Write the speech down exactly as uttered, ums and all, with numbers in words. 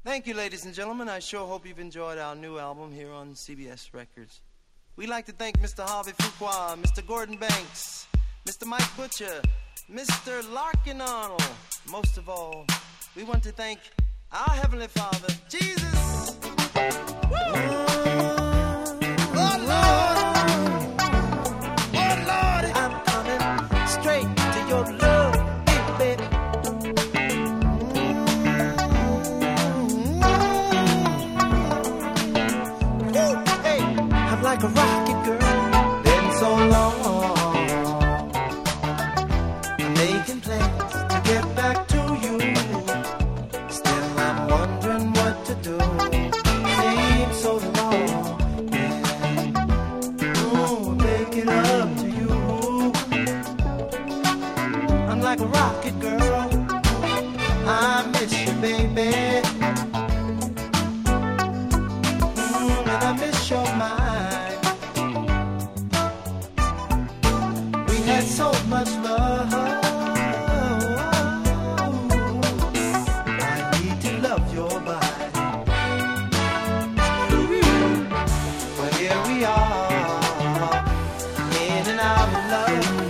Thank you, ladies and gentlemen. I sure hope you've enjoyed our new album here on C B S Records. We'd like to thank Mister Harvey Fuqua, Mister Gordon Banks, Mister Mike Butcher, Mister Larkin Arnold. Most of all, we want to thank our Heavenly Father, Jesus. Woo! Oh, Lord. Oh, Lord. I'm coming straight to your love, baby. Like a rocket girl, been so long. I'm making plans to get back to you. Still I'm wondering what to do. Seems so long, yeah. Ooh, take it up to you. I'm like a rocket girl, I miss you, baby. Mm, and I miss your mind. So much love, I need to love your body. Well, here we are, in and out of love.